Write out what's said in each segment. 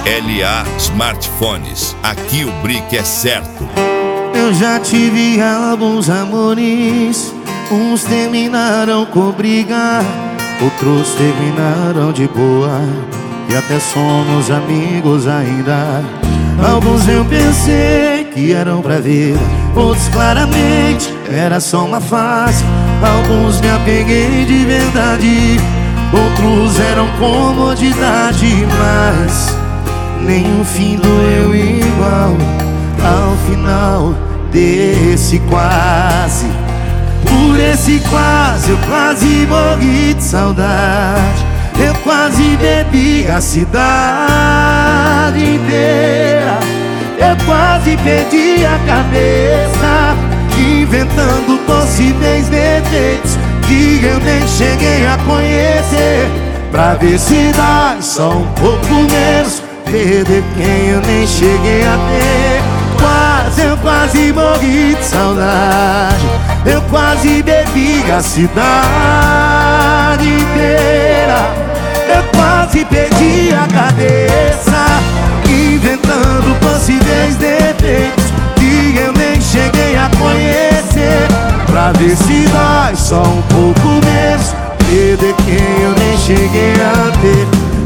LA Smartphones, aqui o brick é certo. Eu já tive alguns amores, uns terminaram com briga, outros terminaram de boa, e até somos amigos ainda. Alguns eu pensei que eram pra vida, outros claramente era só uma fase. Alguns me apeguei de verdade, outros eram comodidade, mas nenhum fim doeu igual ao final desse quase. Por esse quase, eu quase morri de saudade. Eu quase bebi a cidade inteira. Eu quase perdi a cabeça, inventando possíveis defeitos que eu nem cheguei a conhecer, pra ver se dá só um pouco menos, perder quem eu nem cheguei a ter. Eu quase morri de saudade. Eu quase bebi a cidade inteira. Eu quase perdi a cabeça, inventando possíveis defeitos que eu nem cheguei a conhecer, pra ver se dói só um pouco menos, perder quem eu nem cheguei a ter.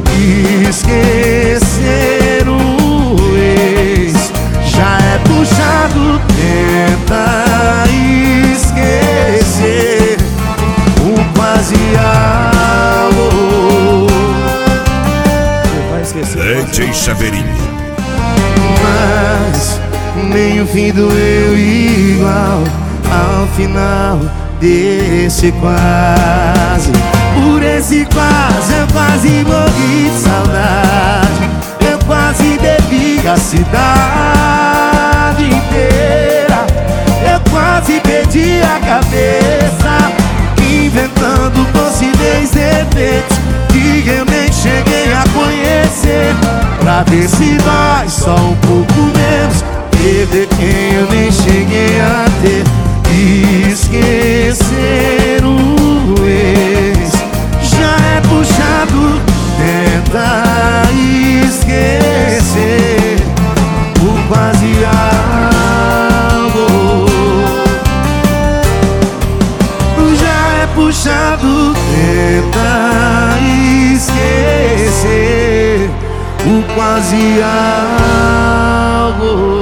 Esquecer o ex já é puxado, tenta esquecer o quase algo. DJ Chaveirinho. Mas nem o fim doeu igual ao final desse quase. Por esse quase eu quase morri de saudade. Eu quase bebi a cidade inteira. Eu quase perdi a cabeça, inventando possíveis defeitos que eu nem cheguei a conhecer, pra ver se dói só um pouco menos, perder quem eu nem cheguei a ter. Esquecer o ex já é puxado, tenta esquecer o quase algo. Já é puxado, tenta esquecer o quase algo.